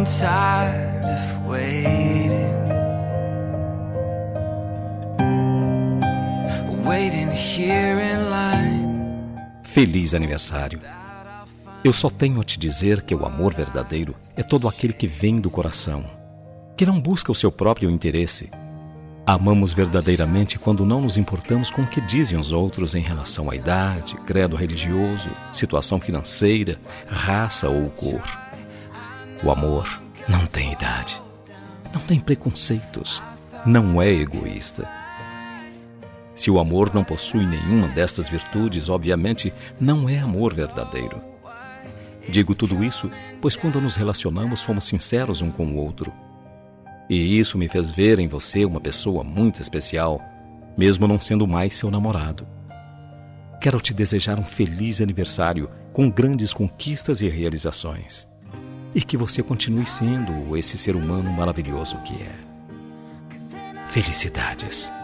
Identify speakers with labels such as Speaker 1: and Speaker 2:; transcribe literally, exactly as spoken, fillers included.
Speaker 1: tired of waiting, waiting here in line.
Speaker 2: Feliz aniversário. Eu só tenho a te dizer que o amor verdadeiro é todo aquele que vem do coração, que não busca o seu próprio interesse. Amamos verdadeiramente quando não nos importamos com o que dizem os outros em relação à idade, credo religioso, situação financeira, raça ou cor. O amor não tem idade, não tem preconceitos, não é egoísta. Se o amor não possui nenhuma destas virtudes, obviamente não é amor verdadeiro. Digo tudo isso, pois quando nos relacionamos fomos sinceros um com o outro. E isso me fez ver em você uma pessoa muito especial, mesmo não sendo mais seu namorado. Quero te desejar um feliz aniversário com grandes conquistas e realizações. E que você continue sendo esse ser humano maravilhoso que é. Felicidades!